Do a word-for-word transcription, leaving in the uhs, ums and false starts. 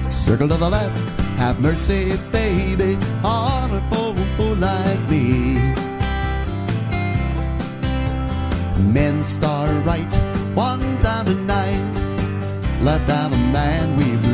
Circle to the left, have mercy, baby, on a poor fool like me. Men star right, one down tonight, left down the man we've